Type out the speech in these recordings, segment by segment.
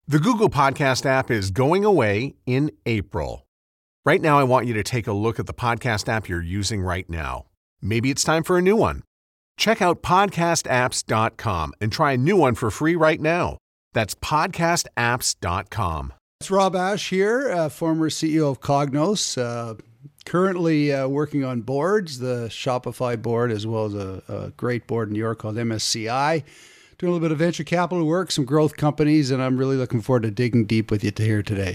The Google Podcast app is going away in April. Right now, I want you to take a look at the podcast app you're using right now. Maybe it's time for a new one. Check out podcastapps.com and try a new one for free right now. That's podcastapps.com. It's Rob Ashe here, former CEO of Cognos, currently working on boards, the Shopify board, as well as a great board in New York called MSCI. Doing a little bit of venture capital work, some growth companies, and I'm really looking forward to digging deep with you here today.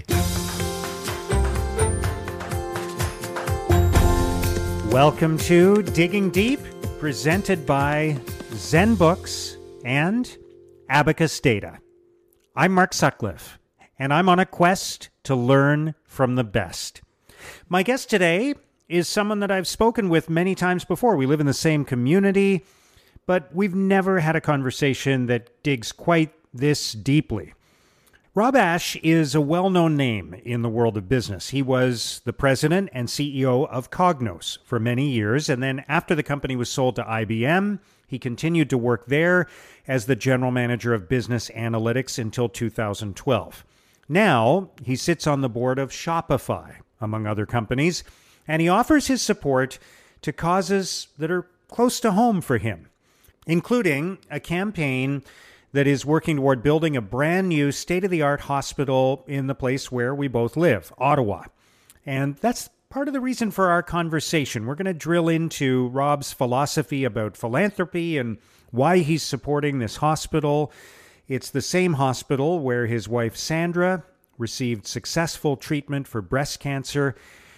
Welcome to Digging Deep, presented by Zen Books and Abacus Data. I'm Mark Sutcliffe, and I'm on a quest to learn from the best. My guest today is someone that I've spoken with many times before. We live in the same community, but we've never had a conversation that digs quite this deeply. Rob Ashe is a well-known name in the world of business. He was the president and CEO of Cognos for many years, and then after the company was sold to IBM, he continued to work there as the general manager of business analytics until 2012. Now, he sits on the board of Shopify, among other companies, and he offers his support to causes that are close to home for him, including a campaign that is working toward building a brand new state-of-the-art hospital in the place where we both live, Ottawa. And that's part of the reason for our conversation. We're going to drill into Rob's philosophy about philanthropy and why he's supporting this hospital. It's the same hospital where his wife Sandra received successful treatment for breast cancer,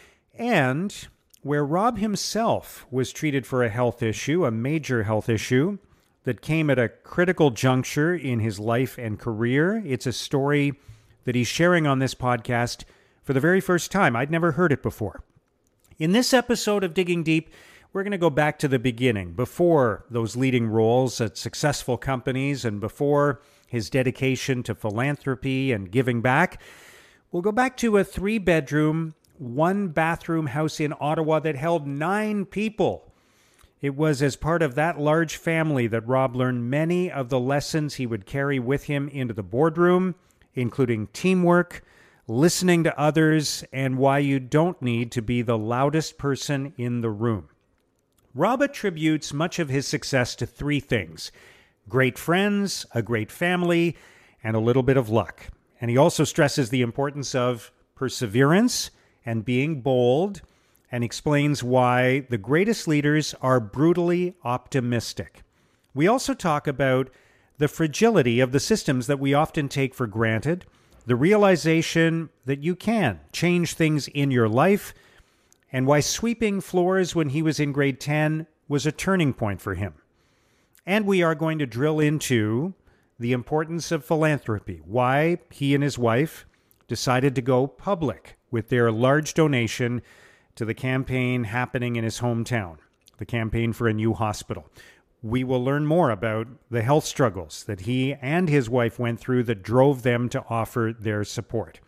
and where Rob himself was treated for a health issue, a major health issue, that came at a critical juncture in his life and career. It's a story that he's sharing on this podcast for the very first time. I'd never heard it before. In this episode of Digging Deep, we're going to go back to the beginning, before those leading roles at successful companies and before his dedication to philanthropy and giving back. We'll go back to a 3-bedroom, 1-bathroom house in Ottawa that held 9 people. It was as part of that large family that Rob learned many of the lessons he would carry with him into the boardroom, including teamwork, listening to others, and why you don't need to be the loudest person in the room. Rob attributes much of his success to 3 things: great friends, a great family, and a little bit of luck. And he also stresses the importance of perseverance and being bold, and explains why the greatest leaders are brutally optimistic. We also talk about the fragility of the systems that we often take for granted, the realization that you can change things in your life, and why sweeping floors when he was in grade 10 was a turning point for him. And we are going to drill into the importance of philanthropy, why he and his wife decided to go public with their large donation to the campaign happening in his hometown, the campaign for a new hospital. We will learn more about the health struggles that he and his wife went through that drove them to offer their support.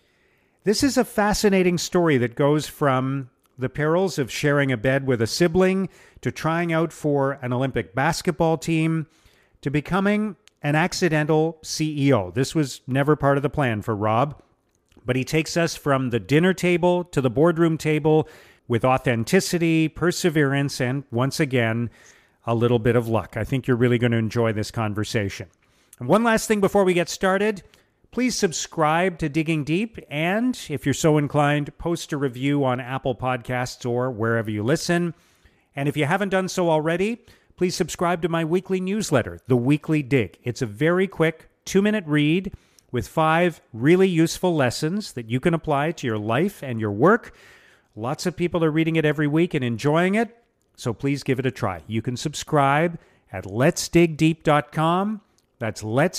This is a fascinating story that goes from the perils of sharing a bed with a sibling to trying out for an Olympic basketball team to becoming an accidental CEO. This was never part of the plan for Rob. But he takes us from the dinner table to the boardroom table with authenticity, perseverance, and once again, a little bit of luck. I think you're really going to enjoy this conversation. And one last thing before we get started, please subscribe to Digging Deep, and if you're so inclined, post a review on Apple Podcasts or wherever you listen. And if you haven't done so already, please subscribe to my weekly newsletter, The Weekly Dig. It's a very quick 2-minute read with 5 really useful lessons that you can apply to your life and your work. Lots of people are reading it every week and enjoying it, so please give it a try. You can subscribe at letsdigdeep.com. That's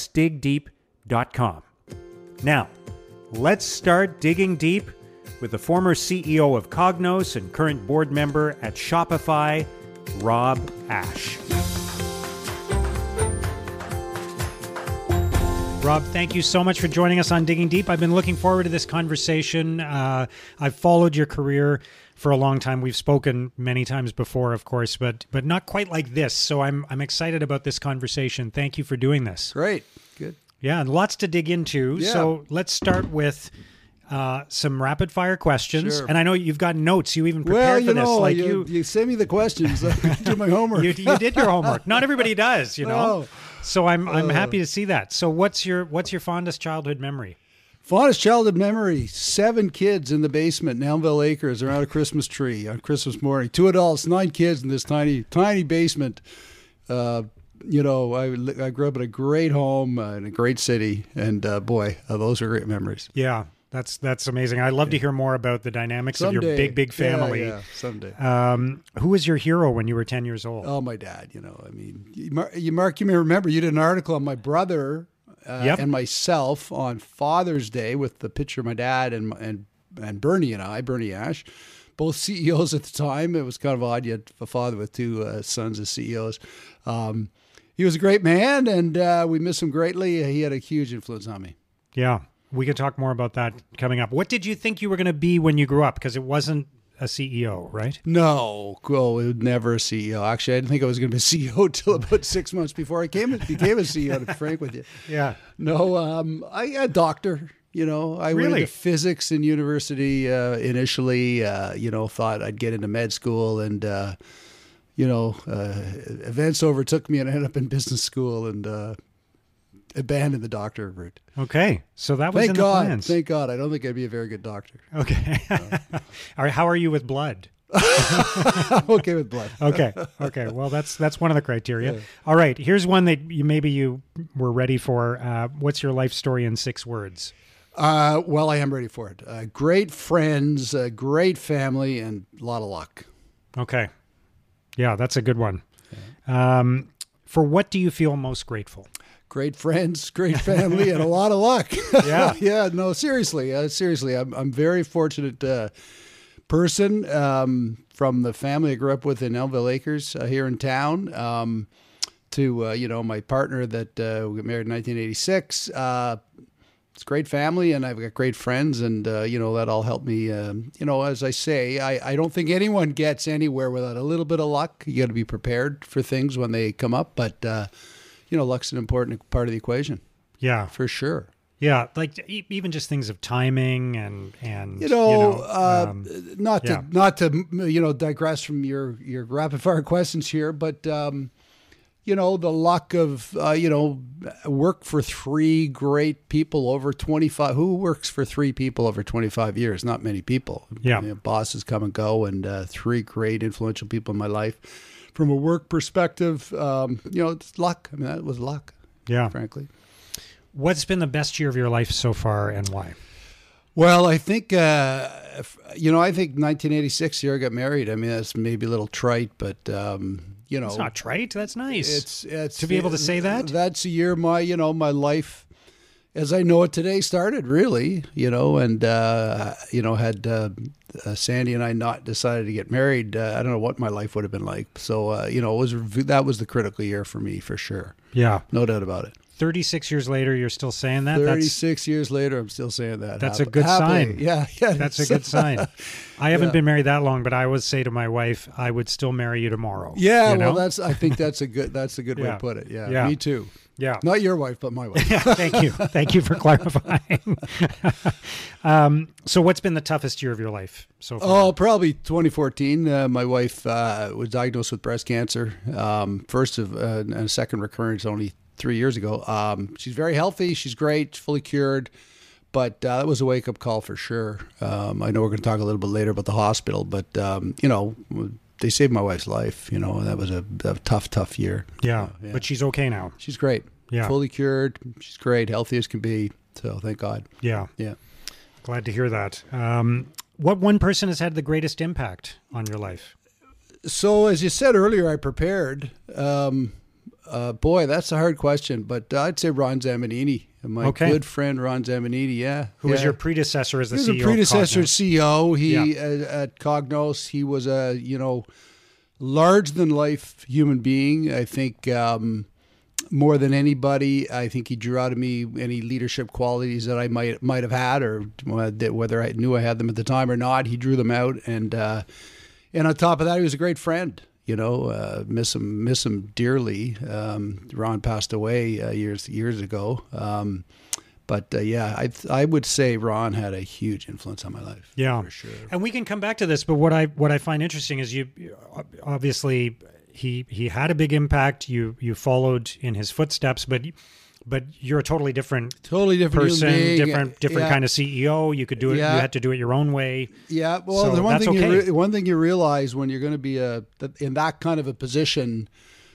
letsdigdeep.com. Now, let's start digging deep with the former CEO of Cognos and current board member at Shopify, Rob Ashe. Rob, thank you so much for joining us on Digging Deep. I've been looking forward to this conversation. I've followed your career for a long time. We've spoken many times before, of course, but not quite like this. So I'm excited about this conversation. Thank you for doing this. Great. Good. Yeah, and lots to dig into. Yeah. So let's start with some rapid fire questions. Sure. And I know you've got notes. You even Well, prepared for this. Like you send me the questions. I can do my homework. you did your homework. Not everybody does, you know. Oh. So I'm happy to see that. So what's your fondest childhood memory? Fondest childhood memory: 7 kids in the basement in Elmville Acres around a Christmas tree on Christmas morning. 2 adults, 9 kids in this tiny basement. I grew up in a great home in a great city, and boy, those are great memories. Yeah, that's amazing. I'd love to hear more about the dynamics of your big family. Yeah, someday. Who was your hero when you were 10 years old? Oh, my dad. Mark, you may remember you did an article on my brother and myself on Father's Day with the picture of my dad and Bernie and I, Bernie Ash, both CEOs at the time. It was kind of odd. You had a father with 2 sons as CEOs. He was a great man, and we miss him greatly. He had a huge influence on me. Yeah, we can talk more about that coming up. What did you think you were going to be when you grew up? Because it wasn't a CEO, right? No, it was never a CEO. Actually, I didn't think I was going to be a CEO until about 6 months before I became a CEO, to be frank with you. Yeah. No, a doctor. I went into physics in university initially, thought I'd get into med school, and, events overtook me and I ended up in business school and abandoned the doctor route. Okay. So that was in the plans. Thank God. I don't think I'd be a very good doctor. Okay. All right. How are you with blood? I'm okay with blood. Okay. Well, that's one of the criteria. Yeah. All right. Here's one that you were ready for. What's your life story in 6 words? Well, I am ready for it. Great friends, great family, and a lot of luck. Okay. Yeah, that's a good one. Yeah. For what do you feel most grateful? Great friends, great family, and a lot of luck. Yeah. Yeah. No, seriously. I'm very fortunate person from the family I grew up with in Elmville Acres here in town to my partner that we got married in 1986. It's a great family, and I've got great friends, and, that all helped me. As I say, I don't think anyone gets anywhere without a little bit of luck. You got to be prepared for things when they come up, but, luck's an important part of the equation. Yeah. For sure. Yeah, like even just things of timing and not to digress from your rapid fire questions here, but the luck of work for 3 great people over 25. Who works for 3 people over 25 years? Not many people. Yeah, bosses come and go, and 3 great influential people in my life. From a work perspective, it's luck. I mean, that was luck. Yeah, frankly. What's been the best year of your life so far, and why? Well, I think, I think 1986 year I got married. I mean, that's maybe a little trite, but, It's not trite. That's nice. It's to be able to say that. That's the year my life as I know it today started, really, and, had Sandy and I not decided to get married, I don't know what my life would have been like. So, that was the critical year for me, for sure. Yeah. No doubt about it. 36 years later, you're still saying that? 36 years later, I'm still saying that. That's a good sign. Yeah. That's a good sign. I haven't been married that long, but I always say to my wife, I would still marry you tomorrow. Yeah, well, I think that's a good way to put it. Yeah, me too. Yeah. Not your wife, but my wife. Yeah, thank you. Thank you for clarifying. So what's been the toughest year of your life so far? Oh, probably 2014. My wife was diagnosed with breast cancer. First and a second recurrence only 3 years ago. She's very healthy. She's great. Fully cured. But that was a wake-up call for sure. I know we're going to talk a little bit later about the hospital, but, they saved my wife's life, and that was a tough year. Yeah, but she's okay now. She's great. Yeah. Fully cured. She's great. Healthy as can be. So thank God. Yeah. Yeah. Glad to hear that. What one person has had the greatest impact on your life? So as you said earlier, I prepared. Boy, that's a hard question, but I'd say Ron Zamanini, my good friend Ron Zamanini. Yeah, who was your predecessor as the CEO? He was a predecessor CEO. He at Cognos. He was a large than life human being. I think more than anybody, I think he drew out of me any leadership qualities that I might have had, or whether I knew I had them at the time or not. He drew them out, and on top of that, he was a great friend. Miss him dearly. Ron passed away years ago. I would say Ron had a huge influence on my life. Yeah, for sure. And we can come back to this, but what I find interesting is you obviously he had a big impact. You followed in his footsteps, but you're a totally different person, different kind of CEO. You could do it. You had to do it your own way. Yeah. Well, so the one thing you realize when you're going to be in that kind of a position,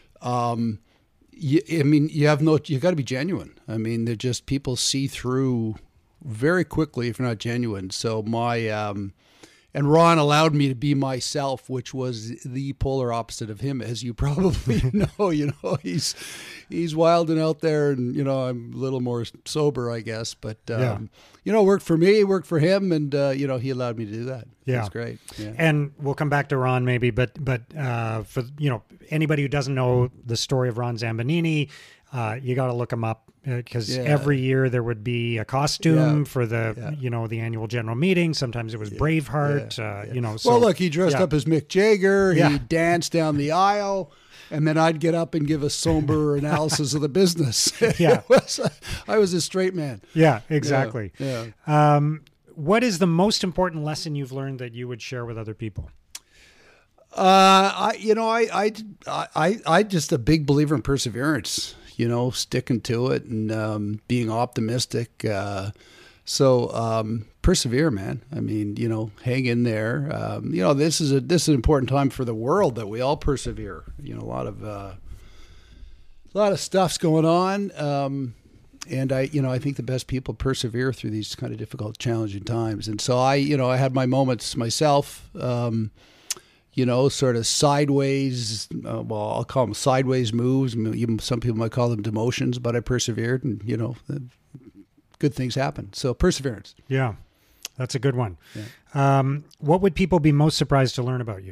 you got to be genuine. I mean, they're just, people see through very quickly if you're not genuine. So and Ron allowed me to be myself, which was the polar opposite of him, as you probably know. He's wild and out there, and I'm a little more sober, I guess. But worked for me, worked for him, and he allowed me to do that. Yeah, that's great. Yeah. And we'll come back to Ron maybe, but for anybody who doesn't know the story of Ron Zambanini, you got to look him up. Because every year there would be a costume for the the annual general meeting. Sometimes it was Braveheart. So, well, look, he dressed up as Mick Jagger. He danced down the aisle, and then I'd get up and give a somber analysis of the business. I was a straight man. Yeah, exactly. Yeah. What is the most important lesson you've learned that you would share with other people? I just a big believer in perseverance. Sticking to it and being optimistic. So persevere, man. I mean, hang in there. This is an important time for the world that we all persevere. A lot of stuff's going on. And I think the best people persevere through these kind of difficult, challenging times. And so I had my moments myself. Sort of sideways, I'll call them sideways moves. Even some people might call them demotions, but I persevered and, good things happen. So perseverance. Yeah, that's a good one. Yeah. What would people be most surprised to learn about you?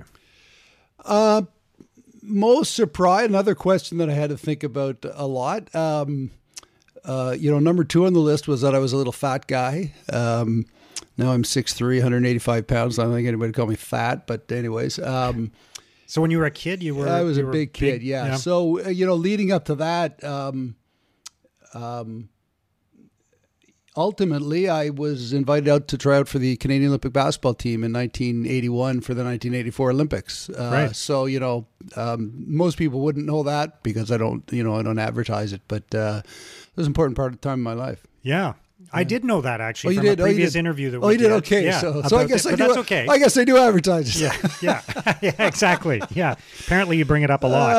Most surprised, another question that I had to think about a lot. Number 2 on the list was that I was a little fat guy. Now I'm 6'3", 185 pounds. I don't think anybody would call me fat, but anyways. So when you were a kid, I was a big kid, yeah. So, leading up to that, ultimately I was invited out to try out for the Canadian Olympic basketball team in 1981 for the 1984 Olympics. Right. So, most people wouldn't know that because I don't advertise it, but it was an important part of the time of my life. Yeah. I did know that actually from a previous interview that we did. You did? Okay. Yeah, so I guess that's okay. I guess I do advertise. Yeah, exactly. Yeah. Apparently you bring it up a lot.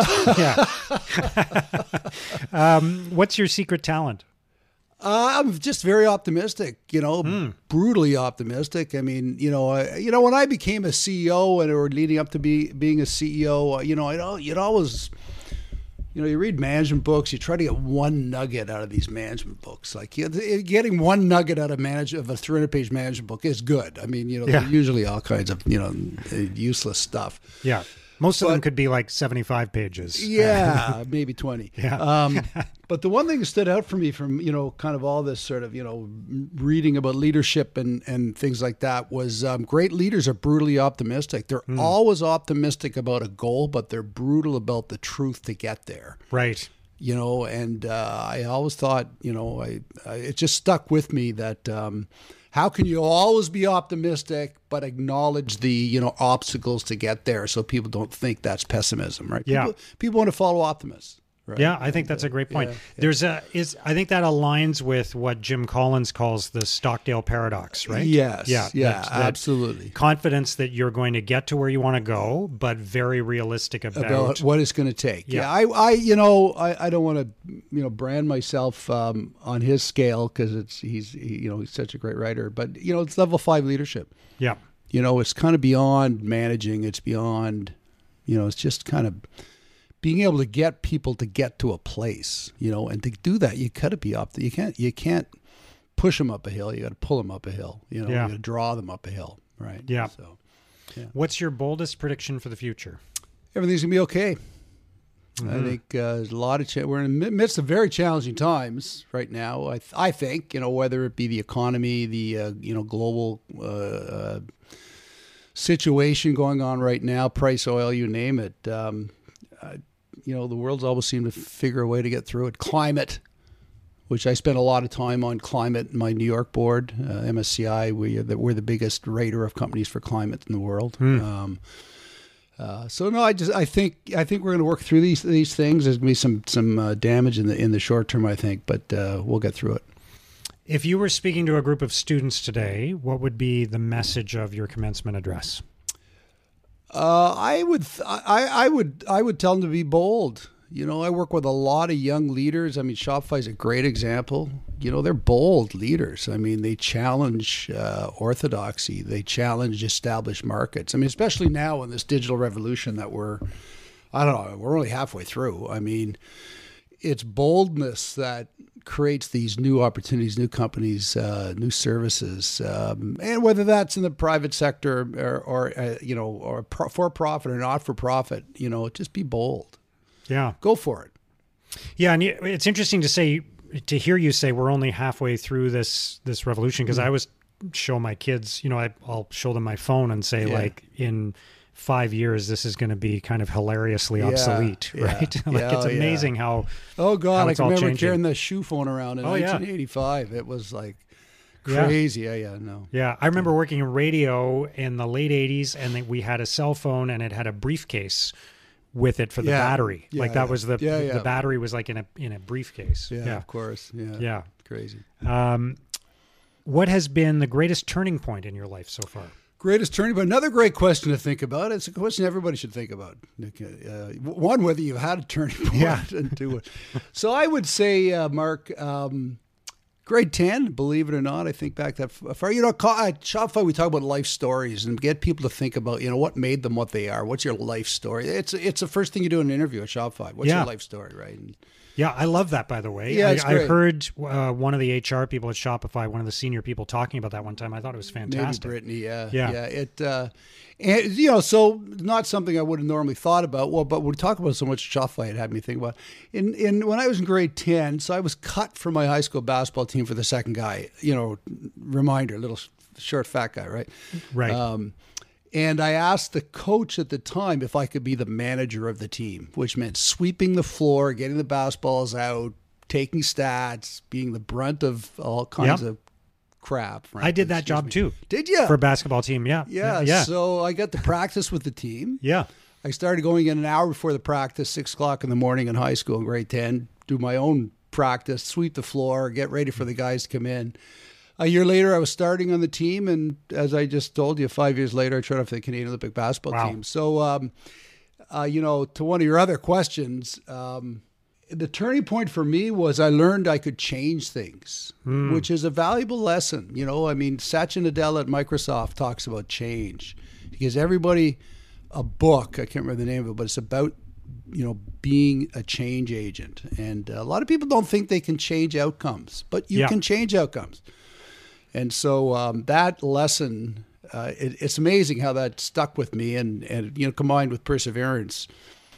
Yeah. What's your secret talent? I'm just very optimistic, brutally optimistic. I mean, when I became a CEO or leading up to being a CEO, you'd always... you read management books, you try to get one nugget out of these management books. Like getting one nugget out of a 300-page management book is good. I mean, they're usually all kinds of, useless stuff. Yeah. Most of them could be like 75 pages. Yeah, maybe 20. Yeah. But the one thing that stood out for me from, kind of all this sort of, reading about leadership and things like that was great leaders are brutally optimistic. They're always optimistic about a goal, but they're brutal about the truth to get there. Right. And I always thought, it just stuck with me that how can you always be optimistic but acknowledge the obstacles to get there so people don't think that's pessimism, right? People want to follow optimists. Right. Yeah, I think that's a great point. I think that aligns with what Jim Collins calls the Stockdale paradox, right? Yes. Yeah, absolutely. Confidence that you're going to get to where you want to go, but very realistic about what it's going to take. Yeah, I don't want to brand myself on his scale because he's such a great writer, but it's level 5 leadership. Yeah. It's kind of beyond managing. It's beyond, it's just kind of being able to get people to get to a place, and to do that, you got to be up. You can't push them up a hill. You got to pull them up a hill. You got to draw them up a hill, right? Yeah. So, what's your boldest prediction for the future? Everything's gonna be okay. I think there's a lot of we're in the midst of very challenging times right now. I think whether it be the economy, the global situation going on right now, price oil, you name it. You know, the world's always seemed to figure a way to get through it. Climate, which I spent a lot of time on climate in my New York board, MSCI. We're the biggest rater of companies for climate in the world. So no, I think we're going to work through these things. There's going to be some damage in the short term, I think, but we'll get through it. If you were speaking to a group of students today, what would be the message of your commencement address? I would tell them to be bold. You know, I work with a lot of young leaders. I mean, Shopify is a great example. You know, they're bold leaders. I mean, they challenge orthodoxy. They challenge established markets. I mean, especially now in this digital revolution that we're only halfway through. I mean, it's boldness that creates these new opportunities, new companies, new services, and whether that's in the private sector or for profit or not for profit, you know, just be bold. Yeah. Go for it. Yeah, and it's interesting to hear you say we're only halfway through this revolution, because I always show my kids, you know, I'll show them my phone and say, like, in 5 years, this is going to be kind of hilariously obsolete, right? It's amazing how. Oh God, I can remember changing. carrying the shoe phone around in 1985. It was like crazy. Yeah, I remember working in radio in the late 80s, and we had a cell phone, and it had a briefcase with it for the battery. That was the battery was like in a briefcase. Yeah, of course. Yeah. Crazy. What has been the greatest turning point in your life so far? Greatest turning point. Another great question to think about. It's a question everybody should think about. One, whether you've had a turning point, and two. So I would say, Mark, grade 10, believe it or not, I think back that far. You know, at Shopify, we talk about life stories and get people to think about, you know, what made them what they are. What's your life story? It's the first thing you do in an interview at Shopify. What's your life story, right? And, yeah, I love that, by the way. Yeah, I heard one of the HR people at Shopify, one of the senior people, talking about that one time. I thought it was fantastic. Maybe Brittany, yeah. And, you know, so not something I would have normally thought about. Well, but when we talk about so much Shopify, it had me think about. When I was in grade 10, so I was cut from my high school basketball team for the second guy. You know, reminder, little short, fat guy, right? Right. And I asked the coach at the time if I could be the manager of the team, which meant sweeping the floor, getting the basketballs out, taking stats, being the brunt of all kinds of crap. I did that job too. Did you? For a basketball team, yeah. So I got to practice with the team. Yeah. I started going in an hour before the practice, 6 o'clock in the morning in high school in grade 10, do my own practice, sweep the floor, get ready for the guys to come in. A year later, I was starting on the team, and as I just told you, 5 years later, I tried out for the Canadian Olympic basketball team. So, you know, to one of your other questions, the turning point for me was I learned I could change things, which is a valuable lesson. You know, I mean, Satya Nadella at Microsoft talks about change. He gives everybody a book. I can't remember the name of it, but it's about, you know, being a change agent. And a lot of people don't think they can change outcomes, but you can change outcomes. And so that lesson, it's amazing how that stuck with me, and you know, combined with perseverance,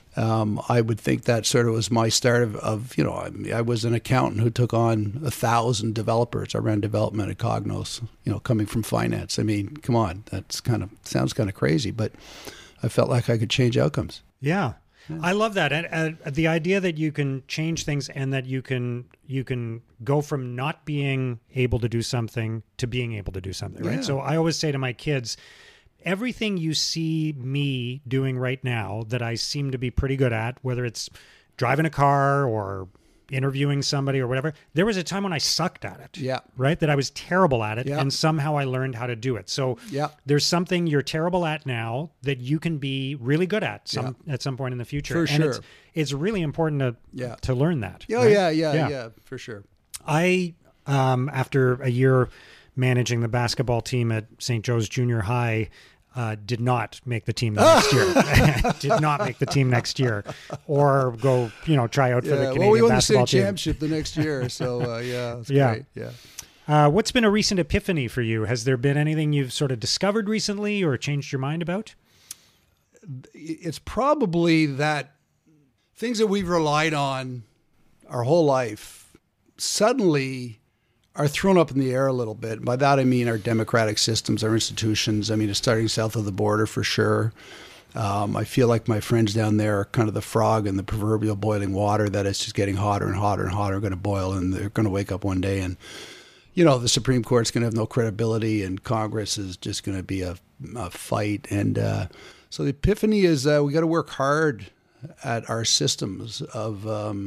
I would think that sort of was my start of you know, I was an accountant who took on 1,000 developers. I ran development at Cognos, you know, coming from finance. I mean, come on, sounds kind of crazy, but I felt like I could change outcomes. Yeah. I love that. And the idea that you can change things, and that you can go from not being able to do something to being able to do something, right? So I always say to my kids, everything you see me doing right now that I seem to be pretty good at, whether it's driving a car or interviewing somebody or whatever, there was a time when I sucked at it. Yeah. Right? That I was terrible at it, and somehow I learned how to do it. So there's something you're terrible at now that you can be really good at at some point in the future. For sure. It's really important to learn that. Yeah, for sure. I, after a year managing the basketball team at St. Joe's Junior High, did not make the team the next year. Did not make the team next year, or go, you know, try out for the Canadian basketball team. Well, we won the state championship the next year, so it's great. Yeah. What's been a recent epiphany for you? Has there been anything you've sort of discovered recently or changed your mind about? It's probably that things that we've relied on our whole life suddenly are thrown up in the air a little bit. By that I mean our democratic systems, our institutions. I mean, it's starting south of the border for sure. I feel like my friends down there are kind of the frog in the proverbial boiling water, that it's just getting hotter and hotter and hotter, going to boil, and they're going to wake up one day and, the Supreme Court's going to have no credibility, and Congress is just going to be a fight. And so the epiphany is we got to work hard at our systems of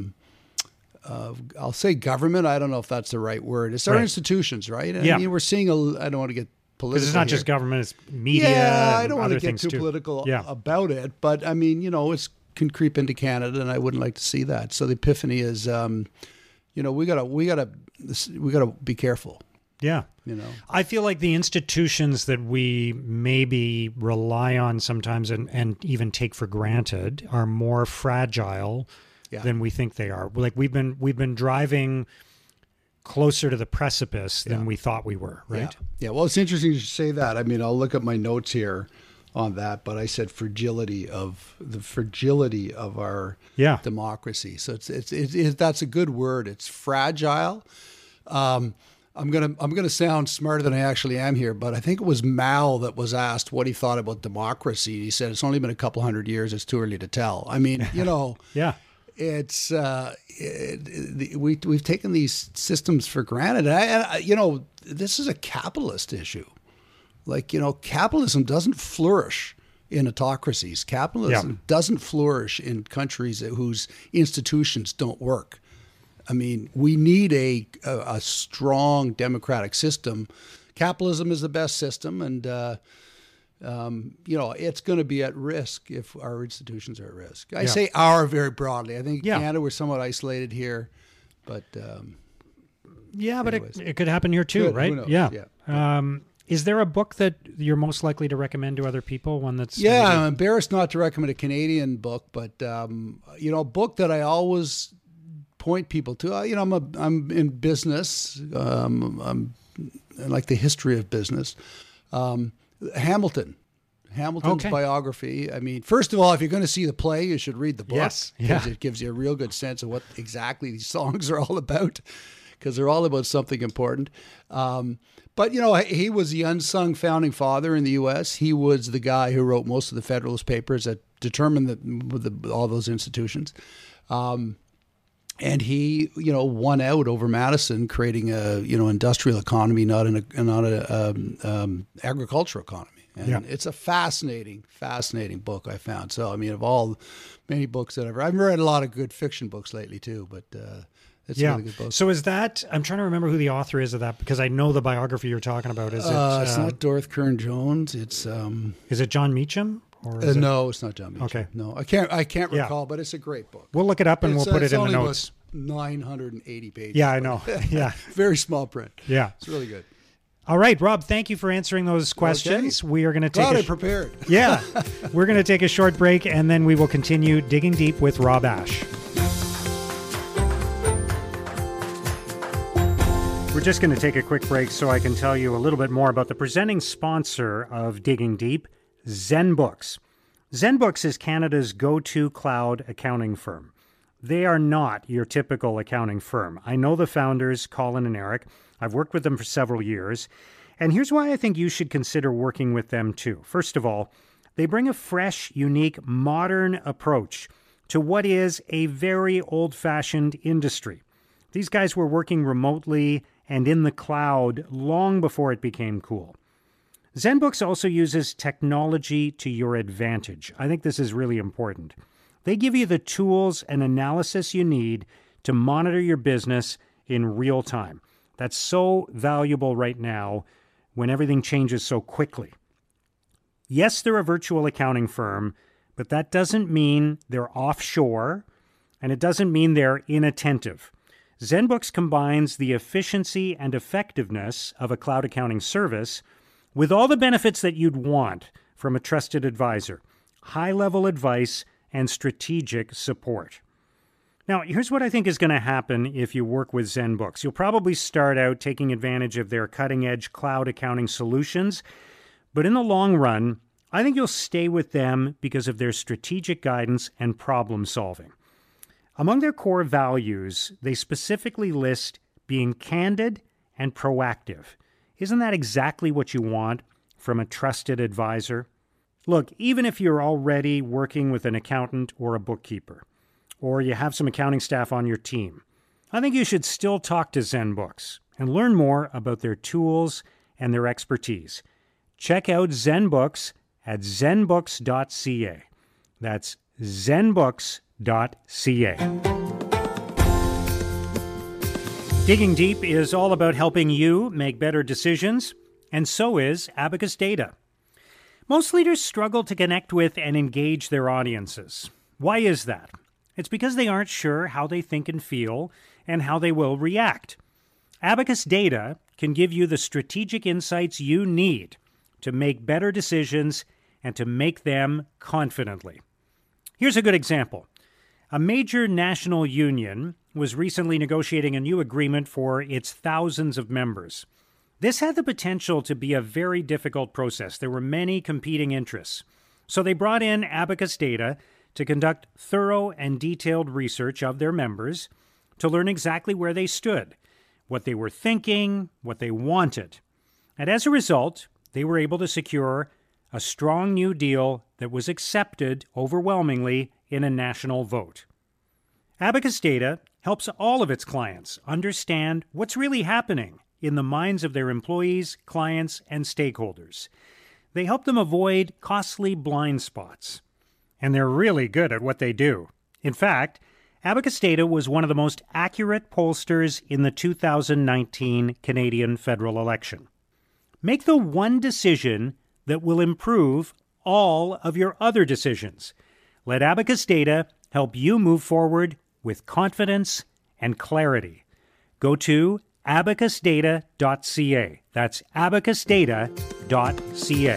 I'll say government. I don't know if that's the right word. It's our institutions, right? Yeah. I mean, we're seeing I don't want to get political. Because it's not here. just government; it's media. Yeah, I and don't want other to get things too political Yeah. about it, but I mean, it can creep into Canada, and I wouldn't like to see that. So the epiphany is, we gotta be careful. Yeah. I feel like the institutions that we maybe rely on sometimes and even take for granted are more fragile than we think they are. Like we've been driving closer to the precipice than we thought we were, right? Yeah. Well, it's interesting you should say that. I mean, I'll look at my notes here on that, but I said fragility of our democracy. So it's that's a good word. It's fragile. I'm gonna sound smarter than I actually am here, but I think it was Mao that was asked what he thought about democracy. He said it's only been a couple hundred years. It's too early to tell. I mean, Yeah. It's we've taken these systems for granted, and this is a capitalist issue. Like capitalism doesn't flourish in autocracies. Capitalism doesn't flourish in countries whose institutions don't work. I mean, we need a strong democratic system. Capitalism is the best system, and it's going to be at risk if our institutions are at risk. I say "our" very broadly. I think Canada, we're somewhat isolated here, but but it could happen here too, right? Who knows? Yeah. Is there a book that you're most likely to recommend to other people? One that's I'm embarrassed not to recommend a Canadian book, but a book that I always point people to. I'm in business. I like the history of business. Hamilton's biography. I mean, first of all, if you're going to see the play, you should read the book. Yes. Because it gives you a real good sense of what exactly these songs are all about, because they're all about something important. But he was the unsung founding father in the U.S. He was the guy who wrote most of the Federalist Papers that determined all those institutions. And he, won out over Madison, creating a, industrial economy, not an agricultural economy. And it's a fascinating book I found. So, I mean, of all many books that I've read a lot of good fiction books lately too, but it's a really good book. So is that, I'm trying to remember who the author is of that, because I know the biography you're talking about. Is it? It's not Dorothy Kearns-Jones. It's is it John Meacham? Or no, it's not John Meacham. Okay. No, I can't recall, but it's a great book. We'll look it up and we'll put it in the notes. 980 pages. Yeah, I know. Yeah. Very small print. Yeah. It's really good. All right, Rob, thank you for answering those questions. Okay. We are going to take Glad I prepared. Yeah. We're going to take a short break, and then we will continue digging deep with Rob Ashe. We're just going to take a quick break so I can tell you a little bit more about the presenting sponsor of Digging Deep, ZenBooks. ZenBooks is Canada's go-to cloud accounting firm. They are not your typical accounting firm. I know the founders, Colin and Eric. I've worked with them for several years. And here's why I think you should consider working with them too. First of all, they bring a fresh, unique, modern approach to what is a very old-fashioned industry. These guys were working remotely and in the cloud long before it became cool. ZenBooks also uses technology to your advantage. I think this is really important. They give you the tools and analysis you need to monitor your business in real time. That's so valuable right now when everything changes so quickly. Yes, they're a virtual accounting firm, but that doesn't mean they're offshore, and it doesn't mean they're inattentive. ZenBooks combines the efficiency and effectiveness of a cloud accounting service with all the benefits that you'd want from a trusted advisor, high-level advice, and strategic support. Now, here's what I think is going to happen if you work with ZenBooks. You'll probably start out taking advantage of their cutting-edge cloud accounting solutions, but in the long run, I think you'll stay with them because of their strategic guidance and problem solving. Among their core values, they specifically list being candid and proactive. Isn't that exactly what you want from a trusted advisor? Look, even if you're already working with an accountant or a bookkeeper, or you have some accounting staff on your team, I think you should still talk to ZenBooks and learn more about their tools and their expertise. Check out ZenBooks at zenbooks.ca. That's zenbooks.ca. Digging Deep is all about helping you make better decisions, and so is Abacus Data. Most leaders struggle to connect with and engage their audiences. Why is that? It's because they aren't sure how they think and feel and how they will react. Abacus Data can give you the strategic insights you need to make better decisions and to make them confidently. Here's a good example. A major national union was recently negotiating a new agreement for its thousands of members. This had the potential to be a very difficult process. There were many competing interests. So they brought in Abacus Data to conduct thorough and detailed research of their members to learn exactly where they stood, what they were thinking, what they wanted. And as a result, they were able to secure a strong new deal that was accepted overwhelmingly in a national vote. Abacus Data helps all of its clients understand what's really happening in the minds of their employees, clients, and stakeholders. They help them avoid costly blind spots. And they're really good at what they do. In fact, Abacus Data was one of the most accurate pollsters in the 2019 Canadian federal election. Make the one decision that will improve all of your other decisions. Let Abacus Data help you move forward with confidence and clarity. Go to abacusdata.ca. That's abacusdata.ca.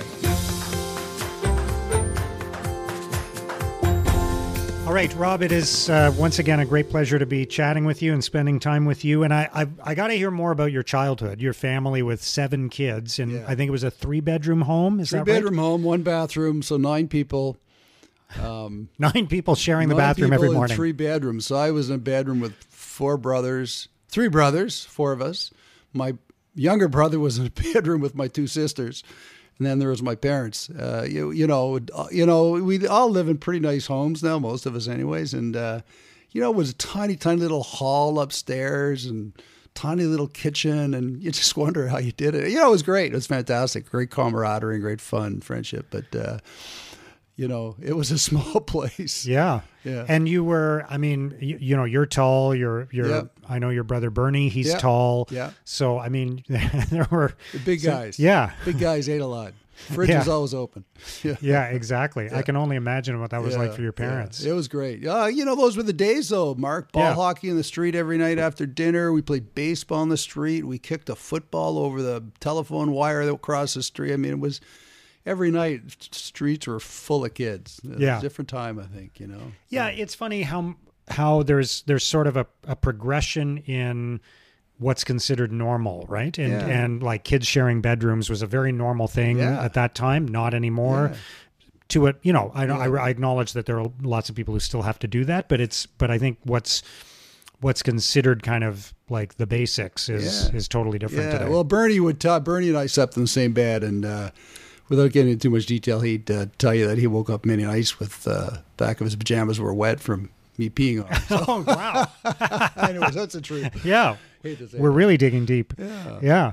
All right, Rob, it is once again a great pleasure to be chatting with you and spending time with you. And I got to hear more about your childhood, your family with 7 kids. And I think it was a 3-bedroom home. Is that right? 3-bedroom home, 1 bathroom, so 9 people. 9 people sharing the bathroom every morning. 3 bedrooms. So I was in a bedroom with 4 brothers, 3 brothers, 4 of us. My younger brother was in a bedroom with my 2 sisters. And then there was my parents. We all live in pretty nice homes now, most of us anyways. And, it was a tiny, tiny little hall upstairs and tiny little kitchen. And you just wonder how you did it. It was great. It was fantastic. Great camaraderie and great fun, friendship. But, it was a small place. Yeah. And you were, you're tall. I know your brother Bernie, he's tall. Yeah. So, there were the big guys. Yeah. Big guys ate a lot. Fridge was always open. Yeah, exactly. Yeah. I can only imagine what that was like for your parents. Yeah. It was great. Those were the days though, Mark. Ball hockey in the street every night after dinner. We played baseball in the street. We kicked a football over the telephone wire across the street. It was every night. Streets were full of kids. It was a different time, I think, Yeah, it's funny how there's sort of a progression in what's considered normal, right? And like kids sharing bedrooms was a very normal thing at that time, not anymore. To it, I acknowledge that there are lots of people who still have to do that, but I think what's considered kind of like the basics is totally different today. Well, Bernie and I slept in the same bed, and without getting into too much detail, he'd tell you that he woke up many nights with the back of his pajamas were wet from me peeing on him. So. Oh, wow. Anyways, that's the truth. Yeah. We're really digging deep. Yeah.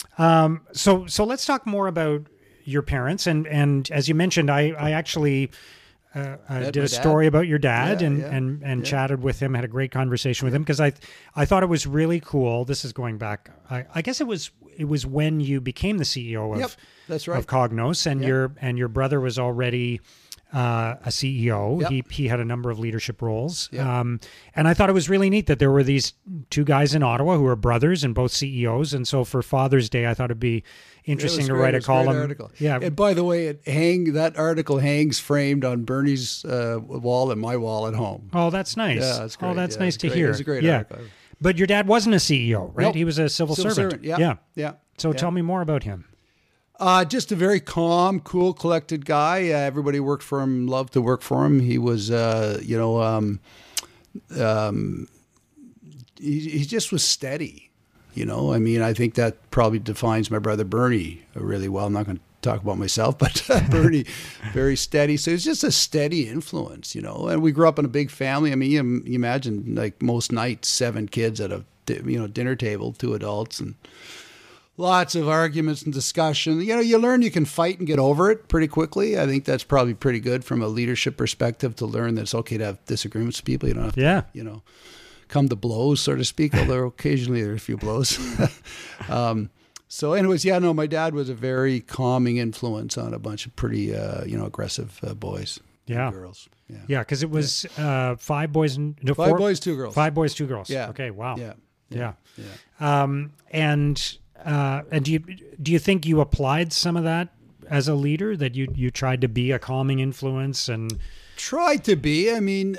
So let's talk more about your parents. And as you mentioned, I actually did a story about your dad and chatted with him, had a great conversation with him because I thought it was really cool. This is going back. I guess it was when you became the CEO of that's right. of Cognos, and your brother was already a CEO. Yep. He had a number of leadership roles. Yep. And I thought it was really neat that there were these 2 guys in Ottawa who are brothers and both CEOs. And so for Father's Day, I thought it'd be interesting to write a column. Article. Yeah. And by the way, that article hangs framed on Bernie's wall and my wall at home. Oh, that's nice. Yeah, that's great. Oh, that's nice to hear. It's a great article. But your dad wasn't a CEO, right? Nope. He was a civil servant. Yeah. So tell me more about him. Just a very calm, cool, collected guy. Everybody worked for him, loved to work for him. He was, he just was steady. I mean, I think that probably defines my brother Bernie really well. I'm not going to talk about myself, but Bernie, very steady. So it's just a steady influence, and we grew up in a big family. I mean, you imagine like most nights, 7 kids at a, dinner table, 2 adults, and lots of arguments and discussion. You learn you can fight and get over it pretty quickly. I think that's probably pretty good from a leadership perspective, to learn that it's okay to have disagreements with people. You don't have to, come to blows, so to speak, although occasionally there are a few blows. So anyways, my dad was a very calming influence on a bunch of pretty, aggressive boys and girls. Yeah, because it was 5 boys and 5 boys, 2 girls. 5 boys, 2 girls. Yeah. Okay, wow. Yeah. And do you think you applied some of that as a leader, that you tried to be a calming influence? And tried to be. I mean,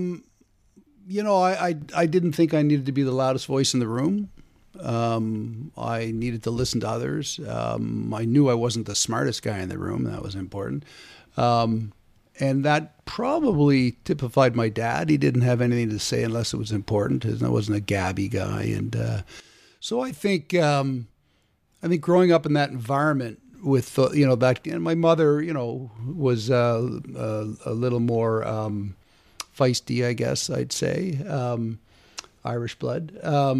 I didn't think I needed to be the loudest voice in the room. I needed to listen to others. I knew I wasn't the smartest guy in the room. That was important. And that probably typified my dad. He didn't have anything to say unless it was important. I wasn't a gabby guy. And so I think growing up in that environment with, back, and my mother, was a little more feisty, I guess I'd say, Irish blood.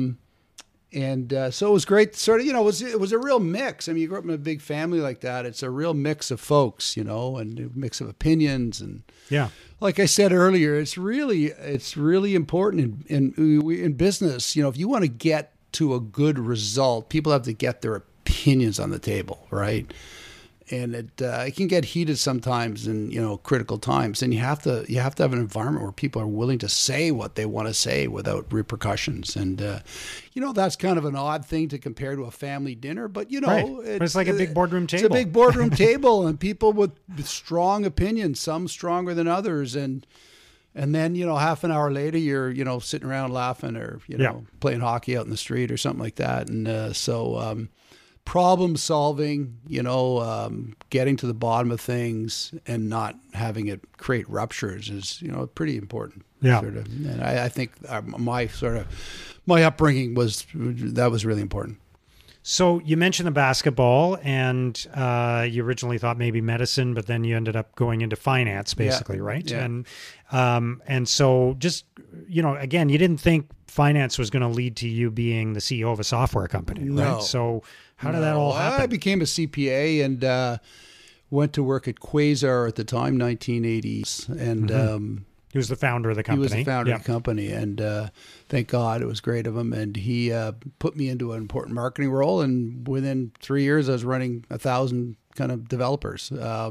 And so it was great. Sort of, it was a real mix. I mean, you grew up in a big family like that. It's a real mix of folks, and a mix of opinions. And like I said earlier, it's really important in business. If you want to get to a good result, people have to get their opinions on the table, right? And it can get heated sometimes in critical times, and you have to have an environment where people are willing to say what they want to say without repercussions. And that's kind of an odd thing to compare to a family dinner, but right. It's like a big boardroom table. It's a big boardroom table, and people with strong opinions, some stronger than others, and then half an hour later you're sitting around laughing, or playing hockey out in the street or something like that. And problem solving, getting to the bottom of things and not having it create ruptures is, pretty important. Yeah. And I think my upbringing was really important. So you mentioned the basketball, and you originally thought maybe medicine, but then you ended up going into finance, basically, right? Yeah. And so just, again, you didn't think finance was going to lead to you being the CEO of a software company, right? So how did that all happen? I became a CPA and went to work at Quasar at the time, 1980s, and he was the founder of the company. He was the founder of the company, and thank God, it was great of him. And he put me into an important marketing role, and within 3 years, I was running 1,000 kind of developers.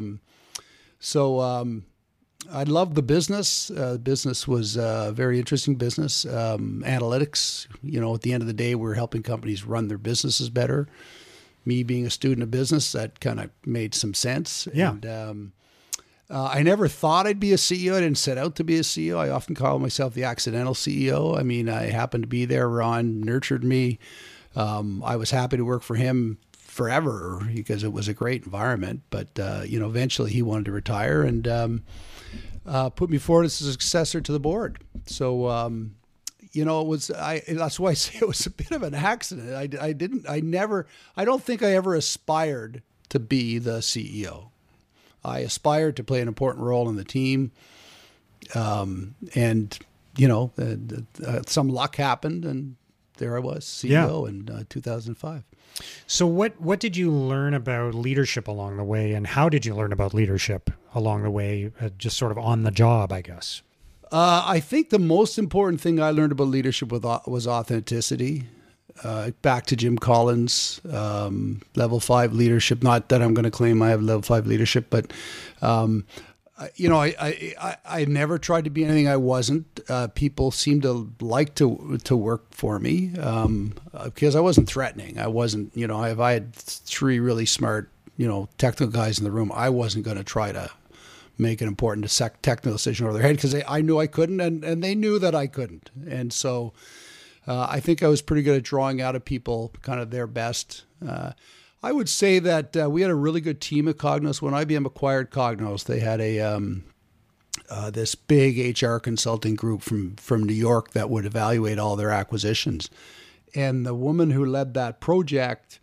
I loved the business. Business was a very interesting business. Analytics, at the end of the day, we're helping companies run their businesses better. Me being a student of business, that kind of made some sense. Yeah. And I never thought I'd be a CEO. I didn't set out to be a CEO. I often call myself the accidental CEO. I mean, I happened to be there. Ron nurtured me. I was happy to work for him forever because it was a great environment. But, eventually he wanted to retire and put me forward as a successor to the board. So, that's why I say it was a bit of an accident. I don't think I ever aspired to be the CEO. I aspired to play an important role in the team. And some luck happened, and there I was, CEO in 2005. So what did you learn about leadership along the way, and how did you learn about leadership along the way, just sort of on the job, I guess? I think the most important thing I learned about leadership was authenticity. Back to Jim Collins, level 5 leadership. Not that I'm going to claim I have level 5 leadership, but I never tried to be anything I wasn't. People seemed to like to work for me because I wasn't threatening. I wasn't, if I had 3 really smart, technical guys in the room, I wasn't going to try to make an important technical decision over their head because I knew I couldn't, and they knew that I couldn't. And so I think I was pretty good at drawing out of people kind of their best. I would say that we had a really good team at Cognos. When IBM acquired Cognos, they had this big HR consulting group from New York that would evaluate all their acquisitions. And the woman who led that project,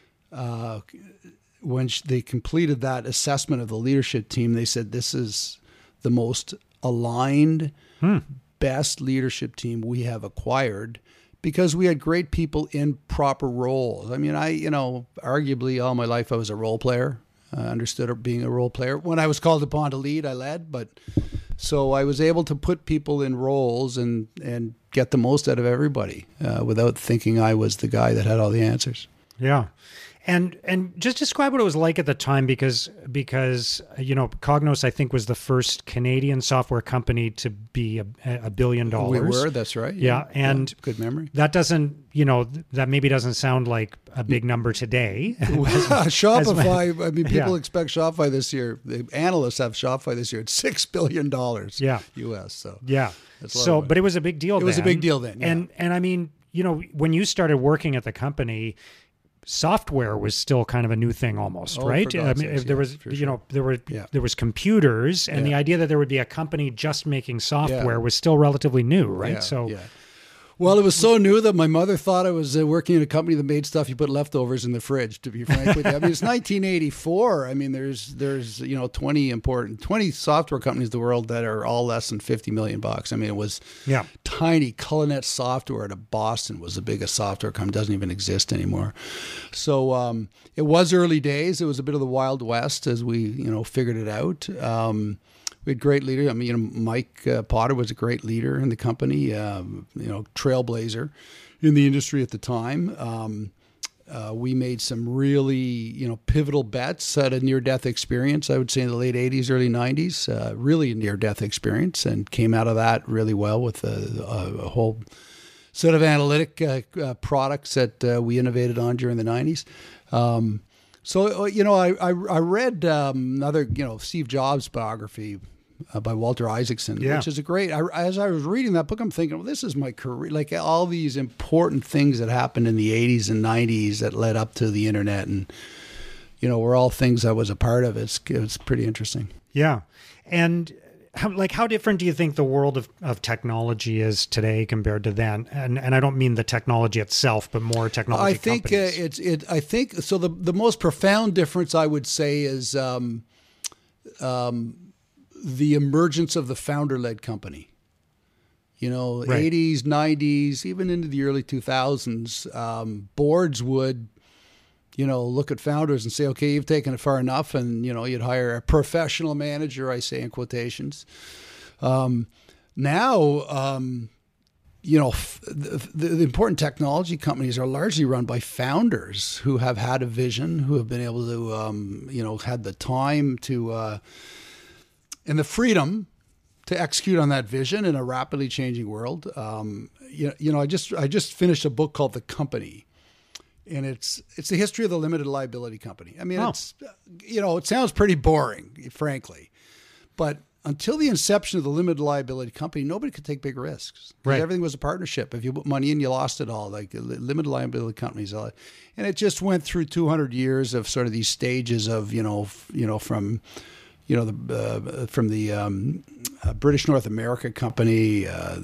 when they completed that assessment of the leadership team, they said, this is the most aligned, best leadership team we have acquired, because we had great people in proper roles. I mean, arguably all my life I was a role player. I understood being a role player. When I was called upon to lead, I led. But so I was able to put people in roles and get the most out of everybody without thinking I was the guy that had all the answers. Yeah. And just describe what it was like at the time, because Cognos, I think, was the first Canadian software company to be $1 billion. We were, that's right. Yeah, and good memory. That doesn't, that maybe doesn't sound like a big number today. Shopify, people expect Shopify this year. The analysts have Shopify this year at $6 billion US. So yeah, but it was a big deal. It was a big deal then. Yeah. And I mean, when you started working at the company, software was still kind of a new thing almost, right? I mean, there was, there was computers, and the idea that there would be a company just making software was still relatively new, right? Well, it was so new that my mother thought I was working in a company that made stuff you put leftovers in the fridge, to be frank with you. I mean, it's 1984. I mean, there's 20 software companies in the world that are all less than $50 million. I mean, it was tiny. Culinet Software out of Boston was the biggest software company. Doesn't even exist anymore. So it was early days. It was a bit of the Wild West as we, figured it out. We had great leaders. I mean, Mike Potter was a great leader in the company, trailblazer in the industry at the time. We made some really, pivotal bets at a near-death experience, I would say in the late 80s, early 90s, really a near-death experience, and came out of that really well with a whole set of analytic products that we innovated on during the 90s. I read another, Steve Jobs biography by Walter Isaacson, which is a great. As I was reading that book, I'm thinking, well, this is my career. Like all these important things that happened in the 80s and 90s that led up to the internet, and were all things I was a part of. It's pretty interesting. Yeah, and how different do you think the world of technology is today compared to then? And I don't mean the technology itself, but more technology companies. I think so. The most profound difference I would say is the emergence of the founder-led company. 80s, 90s, even into the early 2000s, boards would, look at founders and say, okay, you've taken it far enough. And, you'd hire a professional manager, I say in quotations. Now, the important technology companies are largely run by founders who have had a vision, who have been able to, had the time to, and the freedom to execute on that vision in a rapidly changing world. I just finished a book called The Company, and it's the history of the limited liability company. I mean, it's, it sounds pretty boring, frankly, but until the inception of the limited liability company, nobody could take big risks. Right. Everything was a partnership. If you put money in, you lost it all, like limited liability companies. And it just went through 200 years of sort of these stages of, from the British North America Company,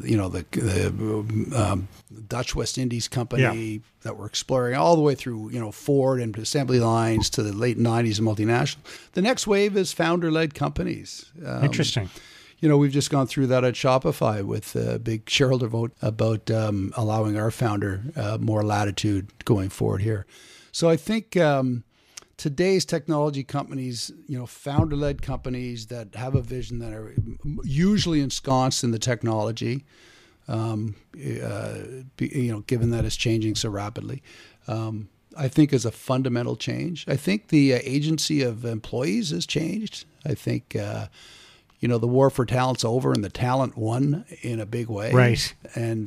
the Dutch West Indies Company that were exploring all the way through, Ford and assembly lines to the late 90s and multinational. The next wave is founder-led companies. Interesting. We've just gone through that at Shopify with a big shareholder vote about allowing our founder more latitude going forward here. So I think today's technology companies, founder-led companies that have a vision that are usually ensconced in the technology, given that it's changing so rapidly, I think is a fundamental change. I think the agency of employees has changed. I think, the war for talent's over and the talent won in a big way. Right. And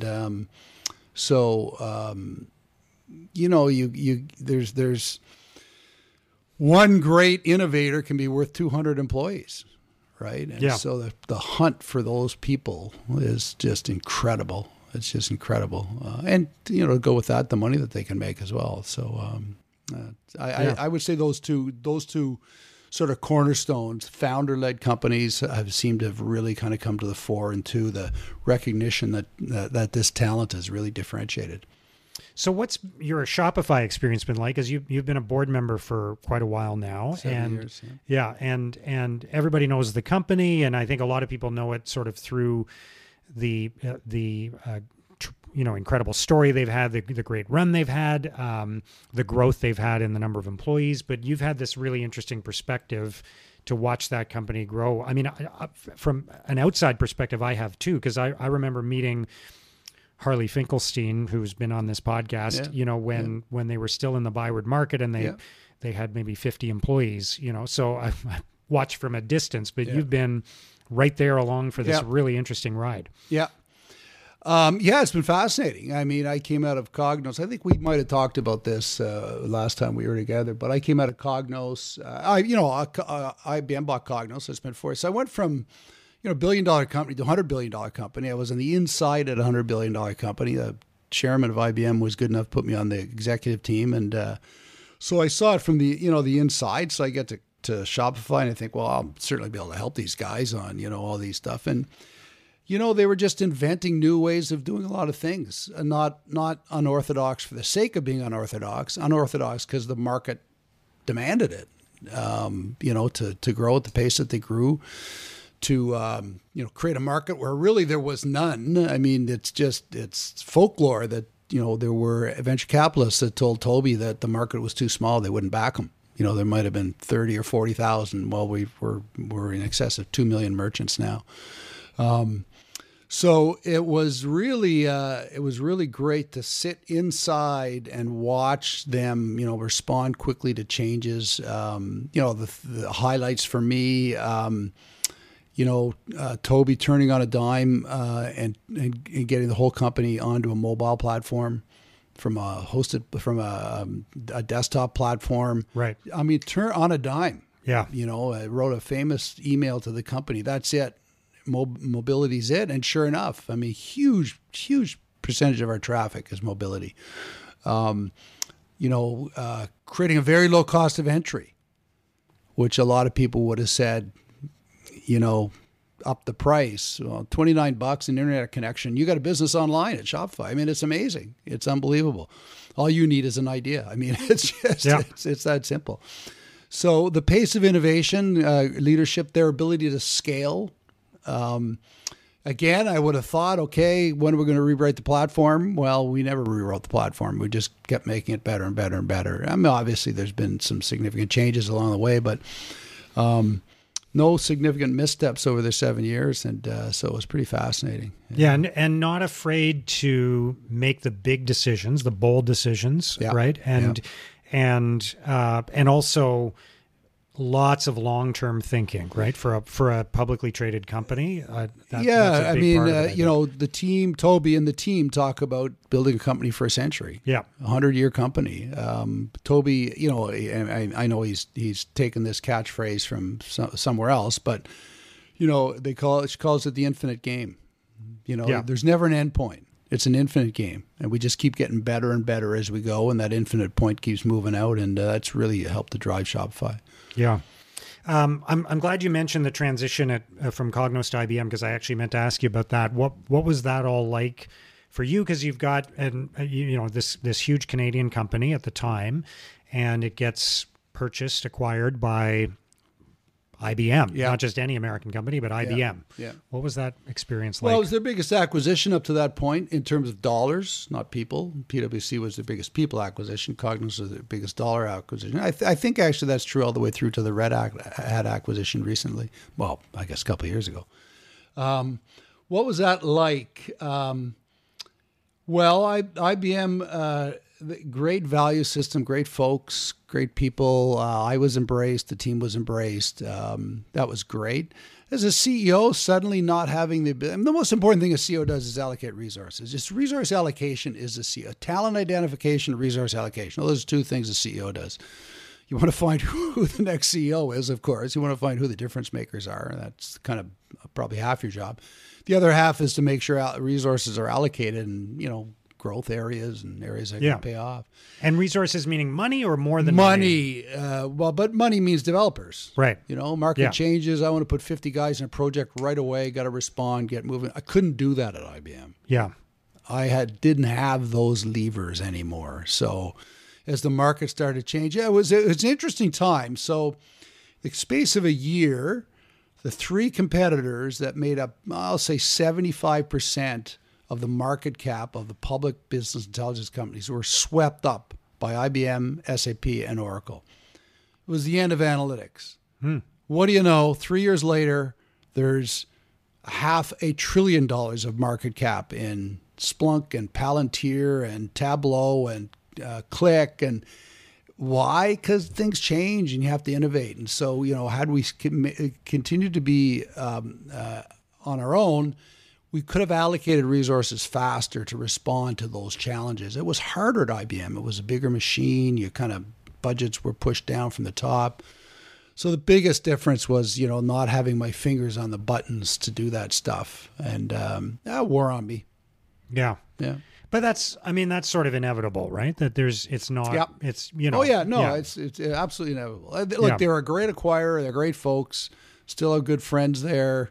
there's one great innovator can be worth 200 employees, right? And so the hunt for those people is just incredible. It's just incredible. And, to go with that, the money that they can make as well. So I would say those two sort of cornerstones, founder-led companies have seemed to have really kind of come to the fore, and two, the recognition that this talent is really differentiated. So what's your Shopify experience been like? Because you've been a board member for quite a while now. 7 years, and everybody knows the company, and I think a lot of people know it sort of through the incredible story they've had, the great run they've had, the growth they've had in the number of employees. But you've had this really interesting perspective to watch that company grow. I mean, from an outside perspective, I have too, because I remember meeting Harley Finkelstein, who's been on this podcast, when they were still in the Byward market and they had maybe 50 employees, so I watched from a distance, but you've been right there along for this really interesting ride. Yeah. It's been fascinating. I mean, I came out of Cognos. I think we might have talked about this last time we were together, but I came out of Cognos. IBM bought Cognos. I spent 4 years. So I went from, $1 billion company to $100 billion company. I was on the inside at a $100 billion company. The chairman of IBM was good enough to put me on the executive team. And so I saw it from the inside. So I get to Shopify and I think, well, I'll certainly be able to help these guys on, all these stuff. And, they were just inventing new ways of doing a lot of things, not unorthodox for the sake of being unorthodox because the market demanded it, to grow at the pace that they grew, to, create a market where really there was none. I mean, it's folklore that, there were venture capitalists that told Toby that the market was too small. They wouldn't back them. There might have been 30 or 40,000. Well, we're in excess of 2 million merchants now. So it was really great to sit inside and watch them, respond quickly to changes. The highlights for me, Toby turning on a dime and getting the whole company onto a mobile platform from a desktop platform. Right. I mean, turn on a dime. Yeah. I wrote a famous email to the company. That's it. Mobility's it. And sure enough, I mean, huge percentage of our traffic is mobility. Creating a very low cost of entry, which a lot of people would have said, up the price. Well, $29 an internet connection. You got a business online at Shopify. I mean, it's amazing. It's unbelievable. All you need is an idea. I mean, it's just, it's that simple. So the pace of innovation, leadership, their ability to scale. Again, I would have thought, okay, when are we going to rewrite the platform? Well, we never rewrote the platform. We just kept making it better and better and better. I mean, obviously, there's been some significant changes along the way, but no significant missteps over the 7 years. And so it was pretty fascinating. Yeah, and not afraid to make the big decisions, the bold decisions, right? And also lots of long-term thinking, right? For a publicly traded company. That's a big part of it, the team, Toby and the team talk about building a company for a century. Yeah. 100-year company. Toby, I know he's taken this catchphrase from somewhere else, but she calls it the infinite game. There's never an end point. It's an infinite game, and we just keep getting better and better as we go, and that infinite point keeps moving out, and that's really helped to drive Shopify. Yeah. I'm glad you mentioned the transition from Cognos to IBM, because I actually meant to ask you about that. What was that all like for you? Because you've got this huge Canadian company at the time, and it gets acquired by IBM, not just any American company, but IBM. Yeah. What was that experience like? Well, it was their biggest acquisition up to that point in terms of dollars, not people. PwC was the biggest people acquisition. Cognos was the biggest dollar acquisition. I think actually that's true all the way through to the Red Hat acquisition recently. Well, I guess a couple of years ago. What was that like? IBM, great value system, great folks, great people. I was embraced. The team was embraced. That was great. As a CEO, suddenly not having the most important thing a CEO does is allocate resources. Just resource allocation is a CEO. Talent identification, resource allocation. Those are two things a CEO does. You want to find who the next CEO is, of course. You want to find who the difference makers are. That's kind of probably half your job. The other half is to make sure resources are allocated and, growth areas and areas that can pay off. And resources meaning money or more than money? But money means developers. Right. Market changes. I want to put 50 guys in a project right away, got to respond, get moving. I couldn't do that at IBM. Yeah. didn't have those levers anymore. So as the market started to change, it was an interesting time. So the space of a year, the three competitors that made up, I'll say 75% of the market cap of the public business intelligence companies were swept up by IBM, SAP, and Oracle. It was the end of analytics. What do you know? 3 years later, there's $500 billion of market cap in Splunk and Palantir and Tableau and Qlik. And why? Because things change and you have to innovate. And so, had we continued to be on our own, we could have allocated resources faster to respond to those challenges. It was harder at IBM. It was a bigger machine. Budgets were pushed down from the top. So the biggest difference was, not having my fingers on the buttons to do that stuff. And that wore on me. Yeah. Yeah. But that's sort of inevitable, right? That it's not, Yep. it's, Oh yeah, no, it's absolutely inevitable. Look, they were a great acquirer. They're great folks. Still have good friends there.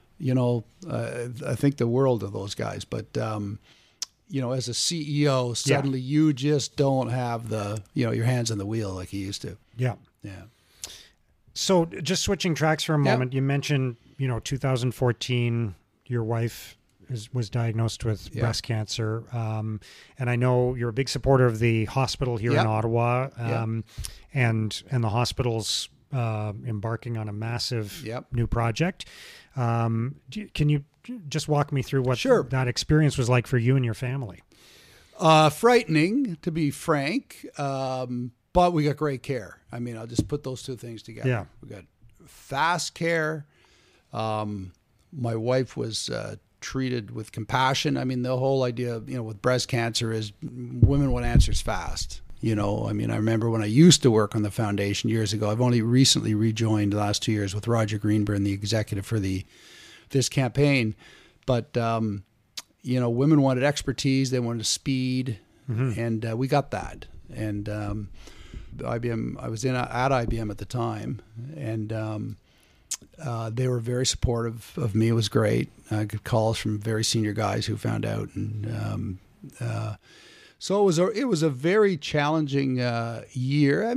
I think the world of those guys. But, as a CEO, suddenly you just don't have your hands on the wheel like you used to. Yeah. Yeah. So just switching tracks for a moment, you mentioned, 2014, your wife was diagnosed with breast cancer. And I know you're a big supporter of the hospital here in Ottawa, and the hospital's embarking on a massive new project. Can you just walk me through what that experience was like for you and your family? Frightening, to be frank. But we got great care. I'll just put those two things together. Yeah. We got fast care. My wife was treated with compassion. The whole idea, with breast cancer is women want answers fast. I remember when I used to work on the foundation years ago. I've only recently rejoined the last 2 years with Roger Greenburn, the executive for this campaign. But, women wanted expertise. They wanted speed. And we got that. And IBM, I was at IBM at the time, and they were very supportive of me. It was great. I got calls from very senior guys who found out, and so it was a very challenging year.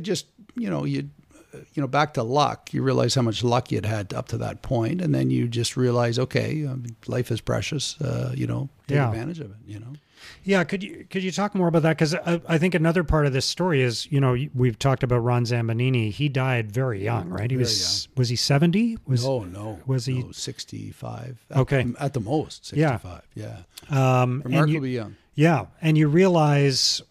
Back to luck. You realize how much luck you'd had up to that point, and then you just realize, okay, life is precious. Take advantage of it. Yeah, could you talk more about that? Because I think another part of this story is, we've talked about Ron Zambanini. He died very young, right? Was he 70? No. Was he 65? Okay, at the most 65. Yeah. Remarkably young. Yeah, and you realize,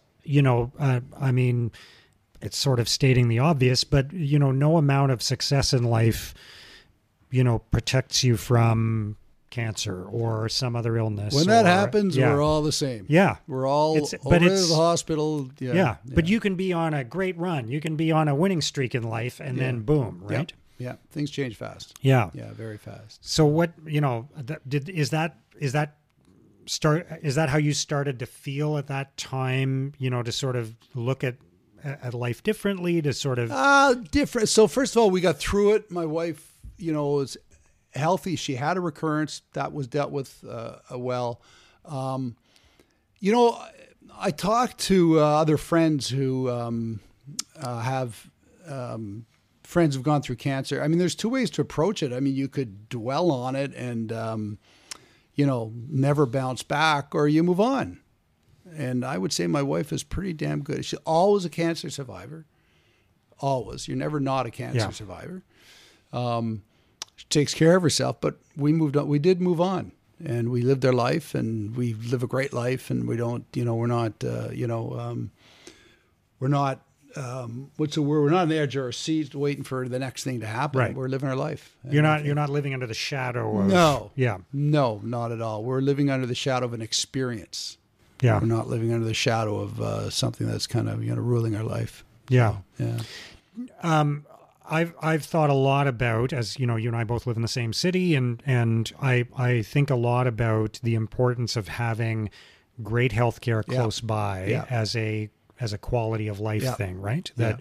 it's sort of stating the obvious, but no amount of success in life, protects you from cancer or some other illness. When that happens, we're all the same. Yeah. We're all over to the hospital. Yeah. But you can be on a great run. You can be on a winning streak in life and then boom, right? Yeah. Things change fast. Yeah. Yeah, very fast. So what, is that how you started to feel at that time, to sort of look at life differently, to sort of different. So first of all, we got through it. My wife, was healthy. She had a recurrence that was dealt with well. I talked to other friends who have friends who've gone through cancer. There's two ways to approach it. You could dwell on it and never bounce back, or you move on. And I would say my wife is pretty damn good. She's always a cancer survivor. Always. You're never not a cancer survivor. She takes care of herself, but we moved on. We did move on, and we lived our life, and we live a great life, and we don't, we're not, what's the word? We're not on the edge of our seat waiting for the next thing to happen. Right. We're living our life. You're not living under the shadow of... No, not at all. We're living under the shadow of an experience. Yeah. We're not living under the shadow of something that's kind of, ruling our life. Yeah. Yeah. I've thought a lot about, as you and I both live in the same city, and I think a lot about the importance of having great healthcare close by as a quality of life thing, right? That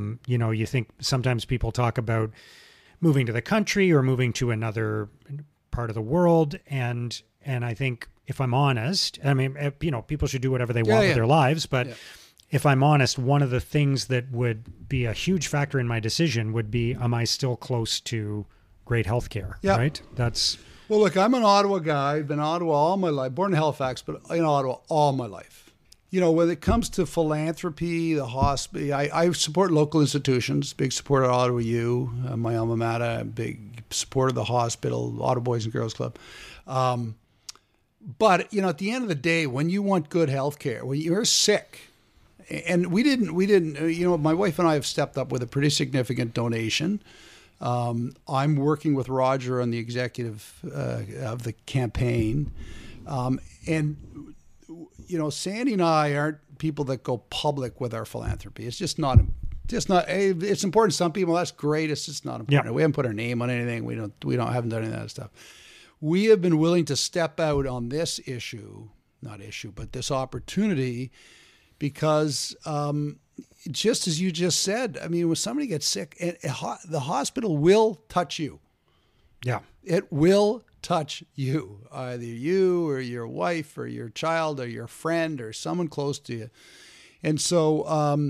you think sometimes people talk about moving to the country or moving to another part of the world. And I think if I'm honest, I mean, people should do whatever they want with their lives, but if I'm honest, one of the things that would be a huge factor in my decision would be, am I still close to great healthcare? Right? Well, look, I'm an Ottawa guy. I've been in Ottawa all my life, born in Halifax, but in Ottawa all my life. When it comes to philanthropy, the hospital, I support local institutions, big supporter of Ottawa U, my alma mater, big supporter of the hospital, Ottawa Boys and Girls Club. But, at the end of the day, when you want good health care, when you're sick, and we didn't, my wife and I have stepped up with a pretty significant donation. I'm working with Roger on the executive of the campaign. Sandy and I aren't people that go public with our philanthropy. It's just not, it's important to some people. That's great. It's just not important. Yeah. We haven't put our name on anything. Haven't done any of that stuff. We have been willing to step out on this but this opportunity because, just as you just said, I mean, when somebody gets sick, the hospital will touch you. Yeah. It will touch you, either you or your wife or your child or your friend or someone close to you. And so,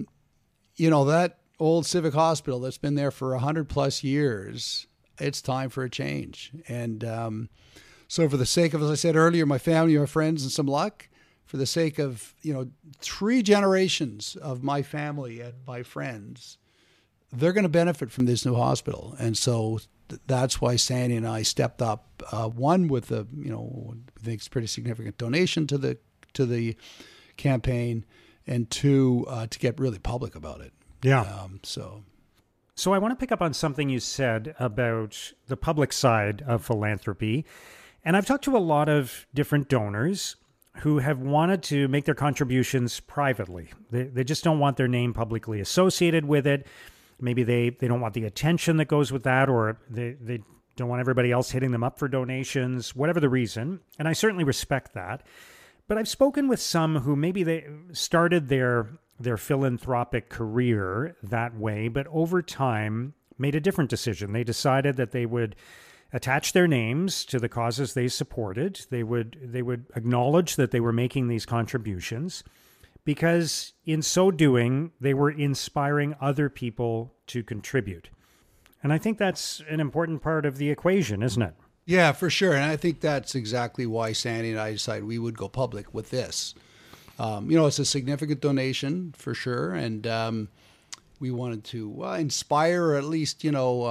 that old Civic Hospital that's been there for 100 plus years, it's time for a change. And so for the sake of, as I said earlier, my family, my friends, and some luck, for the sake of, 3 generations of my family and my friends, they're going to benefit from this new hospital. And so that's why Sandy and I stepped up, one with the, I think it's a pretty significant donation to the campaign, and 2, to get really public about it. Yeah. So I want to pick up on something you said about the public side of philanthropy. And I've talked to a lot of different donors who have wanted to make their contributions privately. They just don't want their name publicly associated with it. Maybe they don't want the attention that goes with that, or they don't want everybody else hitting them up for donations, whatever the reason. And I certainly respect that. But I've spoken with some who maybe they started their philanthropic career that way, but over time made a different decision. They decided that they would attach their names to the causes they supported. They would acknowledge that they were making these contributions, because in so doing, they were inspiring other people to contribute. And I think that's an important part of the equation, isn't it? Yeah, for sure. And I think that's exactly why Sandy and I decided we would go public with this. It's a significant donation for sure. And we wanted to inspire, or at least,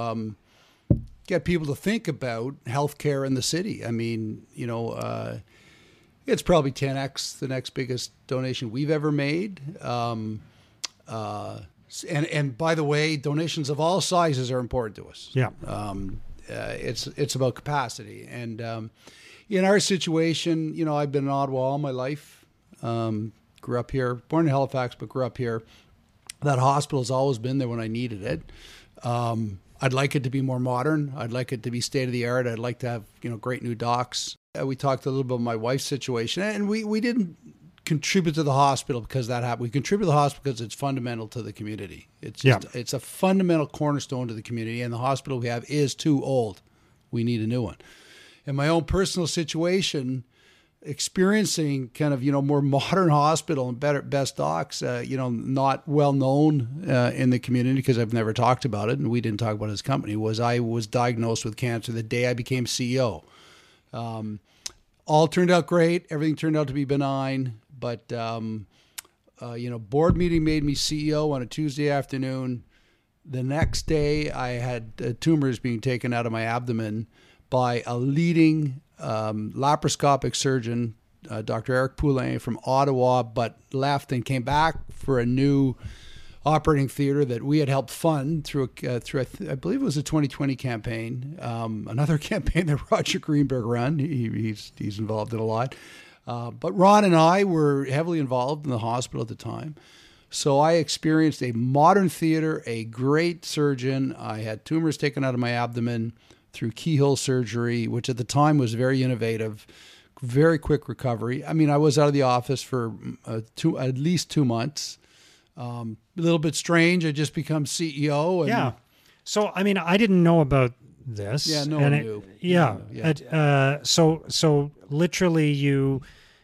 get people to think about healthcare in the city. I mean, it's probably 10x the next biggest donation we've ever made. And by the way, donations of all sizes are important to us. Yeah. It's about capacity. And in our situation, I've been in Ottawa all my life. Grew up here, born in Halifax, but grew up here. That hospital's always been there when I needed it. I'd like it to be more modern. I'd like it to be state of the art. I'd like to have, great new docs. We talked a little bit about my wife's situation, and we didn't contribute to the hospital because that happened. We contribute to the hospital because it's fundamental to the community. It's a fundamental cornerstone to the community, and the hospital we have is too old. We need a new one. In my own personal situation, experiencing kind of, more modern hospital and best docs, not well known in the community because I've never talked about it, and we didn't talk about his company, I was diagnosed with cancer the day I became CEO. All turned out great. Everything turned out to be benign, but, board meeting made me CEO on a Tuesday afternoon. The next day I had tumors being taken out of my abdomen by a leading laparoscopic surgeon, Dr. Eric Poulain from Ottawa, but left and came back for a new operating theater that we had helped fund through I believe it was a 2020 campaign, another campaign that Roger Greenberg ran. He's involved in a lot. But Ron and I were heavily involved in the hospital at the time. So I experienced a modern theater, a great surgeon. I had tumors taken out of my abdomen through keyhole surgery, which at the time was very innovative, very quick recovery. I mean, I was out of the office for at least 2 months. A little bit strange. I just become CEO. Yeah. So, I mean, I didn't know about this. Yeah, no one knew. Yeah. Yeah. So literally you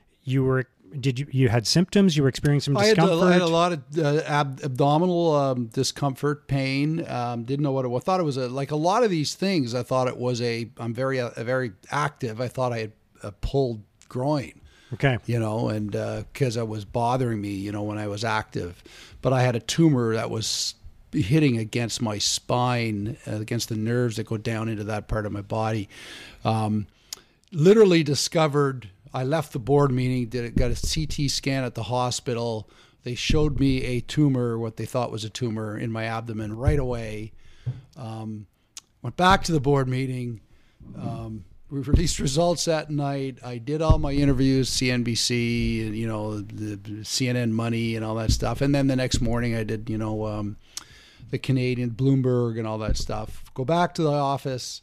had symptoms? You were experiencing some discomfort? I had a lot of abdominal discomfort, pain. Didn't know what it was. Thought it was like a lot of these things. I thought it was I'm very active. I thought I had a pulled groin. Okay. And because it was bothering me, when I was active. But I had a tumor that was hitting against my spine, against the nerves that go down into that part of my body. Literally discovered, I left the board meeting, got a CT scan at the hospital. They showed me a tumor, what they thought was a tumor in my abdomen right away. Went back to the board meeting. We released results that night. I did all my interviews, CNBC, and the CNN Money and all that stuff. And then the next morning, I did the Canadian Bloomberg and all that stuff. Go back to the office,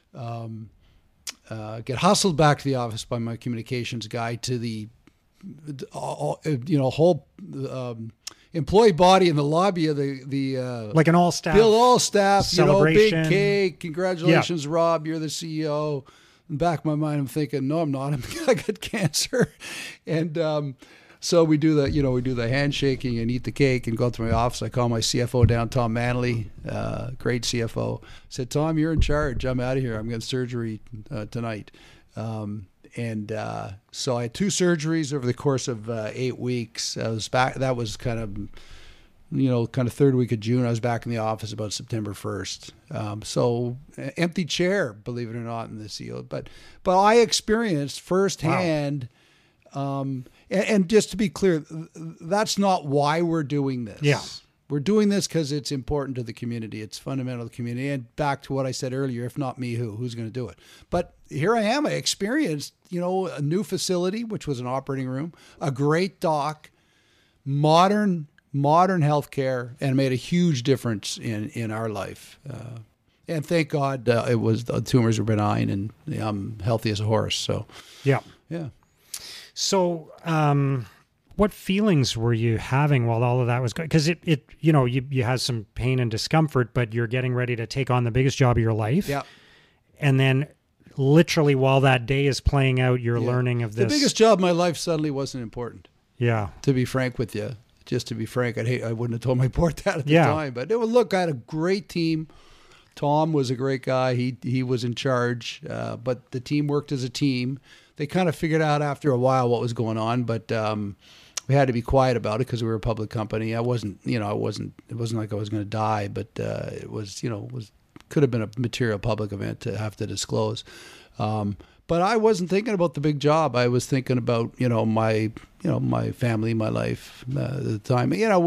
get hustled back to the office by my communications guy to the whole employee body in the lobby of the like an all staff celebration. Big cake. Congratulations, Rob, you're the CEO. In the back of my mind, I'm thinking, no, I'm not. I got cancer. And so we do the handshaking and eat the cake and go to my office. I call my CFO down, Tom Manley, great CFO. I said, Tom, you're in charge. I'm out of here. I'm getting surgery tonight. So I had 2 surgeries over the course of 8 weeks. I was back. That was kind of third week of June. I was back in the office about September 1st. So empty chair, believe it or not, in the CEO. But I experienced firsthand. Wow. And just to be clear, that's not why we're doing this. Yeah. We're doing this because it's important to the community. It's fundamental to the community. And back to what I said earlier, if not me, who's going to do it? But here I am. I experienced, a new facility, which was an operating room, a great doc, modern healthcare, and made a huge difference in our life. And thank God the tumors were benign, and I'm healthy as a horse. So yeah. So, what feelings were you having while all of that was going? Because you had some pain and discomfort, but you're getting ready to take on the biggest job of your life. Yeah. And then literally while that day is playing out, you're learning of this. The biggest job of my life suddenly wasn't important. Yeah. To be frank with you, just to be frank, I wouldn't have told my board that at the time. But look, I had a great team. Tom was a great guy. He was in charge, but the team worked as a team. They kind of figured out after a while what was going on, but we had to be quiet about it because we were a public company. It wasn't like I was going to die, but it was, could have been a material public event to have to disclose. But I wasn't thinking about the big job. I was thinking about, my family, my life at the time.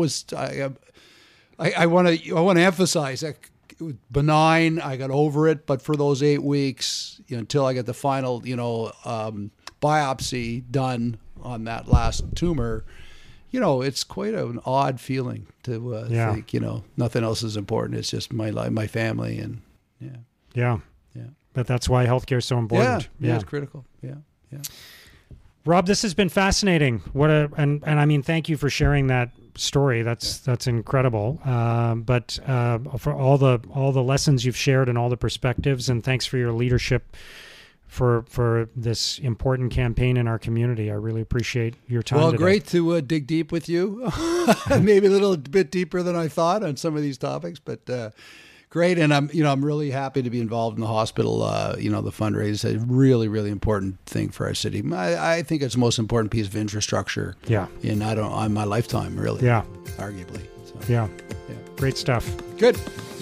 I want to emphasize that it was benign. I got over it, but for those 8 weeks, until I got the final, biopsy done on that last tumor, it's quite an odd feeling to think, nothing else is important. It's just my life, my family, and yeah. But that's why healthcare is so important. Yeah, it's critical. Yeah. Rob, this has been fascinating. And I mean, thank you for sharing that story. That's incredible. But for all the lessons you've shared and all the perspectives, and thanks for your leadership for this important campaign in our community. I really appreciate your time. Well, today. Great to dig deep with you. Maybe a little bit deeper than I thought on some of these topics, but great. And I'm really happy to be involved in the hospital. The fundraise is a really, really important thing for our city. I think it's the most important piece of infrastructure. Yeah. On my lifetime, really. Yeah. Arguably. So, yeah. Great stuff. Good.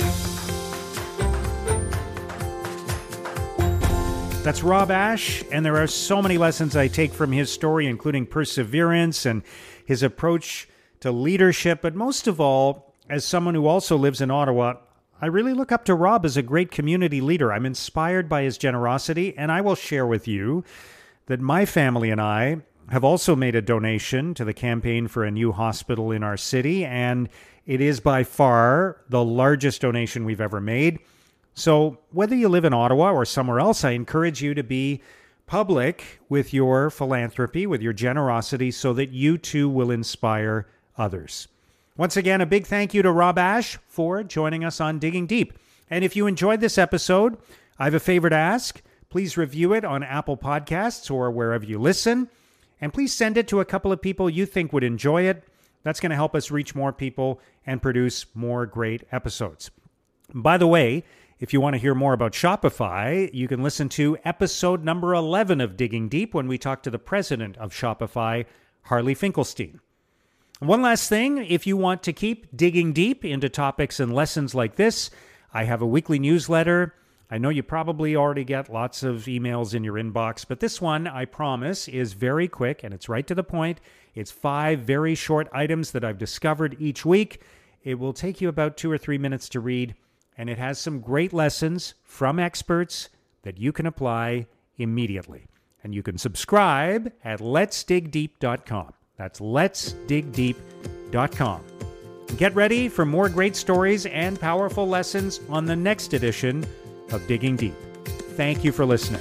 That's Rob Ashe, and there are so many lessons I take from his story, including perseverance and his approach to leadership. But most of all, as someone who also lives in Ottawa, I really look up to Rob as a great community leader. I'm inspired by his generosity, and I will share with you that my family and I have also made a donation to the campaign for a new hospital in our city, and it is by far the largest donation we've ever made. So whether you live in Ottawa or somewhere else, I encourage you to be public with your philanthropy, with your generosity, so that you too will inspire others. Once again, a big thank you to Rob Ashe for joining us on Digging Deep. And if you enjoyed this episode, I have a favor to ask. Please review it on Apple Podcasts or wherever you listen. And please send it to a couple of people you think would enjoy it. That's going to help us reach more people and produce more great episodes. By the way, if you want to hear more about Shopify, you can listen to episode number 11 of Digging Deep when we talk to the president of Shopify, Harley Finkelstein. One last thing, if you want to keep digging deep into topics and lessons like this, I have a weekly newsletter. I know you probably already get lots of emails in your inbox, but this one, I promise, is very quick and it's right to the point. It's 5 very short items that I've discovered each week. It will take you about 2 or 3 minutes to read, and it has some great lessons from experts that you can apply immediately. And you can subscribe at letsdigdeep.com. That's letsdigdeep.com. Get ready for more great stories and powerful lessons on the next edition of Digging Deep. Thank you for listening.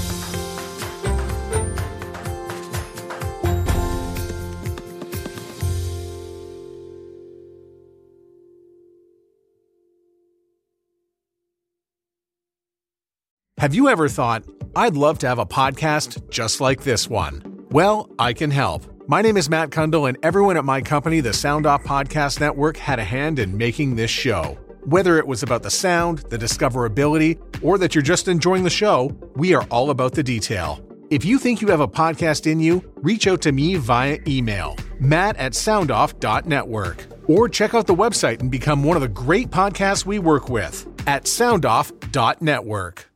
Have you ever thought, I'd love to have a podcast just like this one? Well, I can help. My name is Matt Kundle, and everyone at my company, the Sound Off Podcast Network, had a hand in making this show. Whether it was about the sound, the discoverability, or that you're just enjoying the show, we are all about the detail. If you think you have a podcast in you, reach out to me via email, matt@soundoff.network, or check out the website and become one of the great podcasts we work with at soundoff.network.